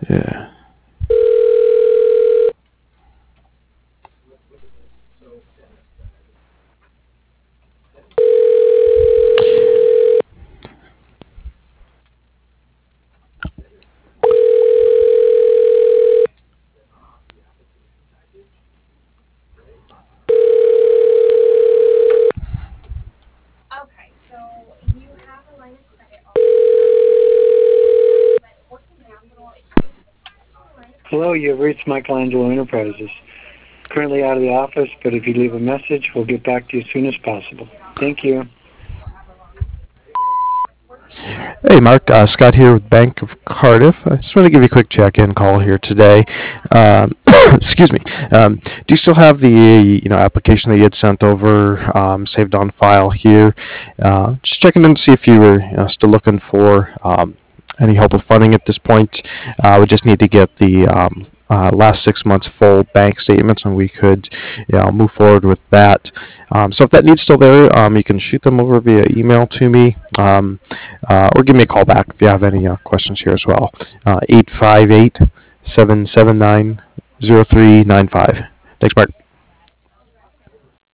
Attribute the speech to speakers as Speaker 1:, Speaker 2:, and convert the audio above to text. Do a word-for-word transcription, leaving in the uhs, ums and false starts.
Speaker 1: Yeah.
Speaker 2: Hello, you've reached Michelangelo Enterprises. Currently out of the office, but if you leave a message, we'll get back to you as soon as possible. Thank you.
Speaker 1: Hey, Mark. Uh, Scott here with Bank of Cardiff. I just want to give you a quick check-in call here today. Um, excuse me. Um, do you still have the you know application that you had sent over um, saved on file here? Uh, just checking in to see if you were you know, still looking for um, any help with funding at this point. Uh, we just need to get the um, uh, last six months full bank statements, and we could you know, move forward with that. Um, so if that need's still there, um, you can shoot them over via email to me. Um, uh, or give me a call back if you have any uh, questions here as well. Uh, eight five eight, seven seven nine, zero three nine five. Thanks, Mark.